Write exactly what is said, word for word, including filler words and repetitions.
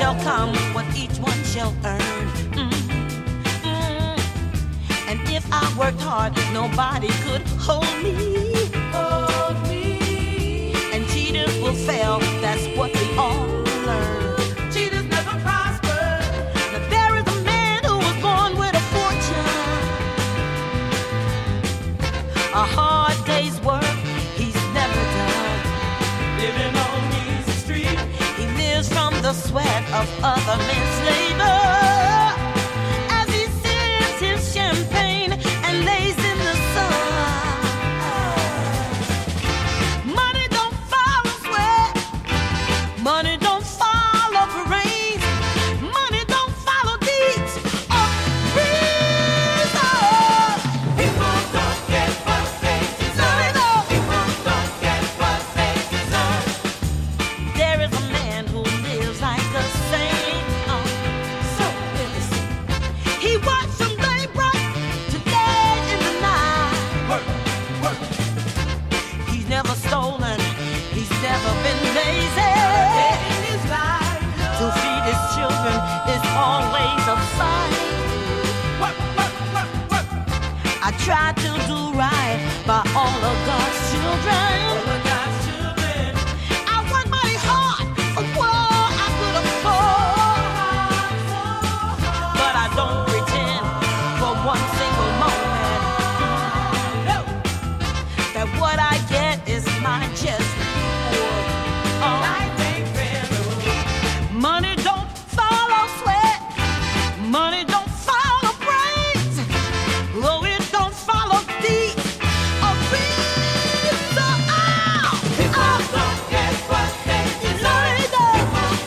shall come, what each one shall earn. Mm, mm. And if I worked hard, nobody could hold me. Hold me. And cheaters will fail, that's what we all learn. Cheaters never prosper. Now there is a man who was born with a fortune, a hard day's work he's never done. Living on easy street, he lives from the sweat of other men's labor.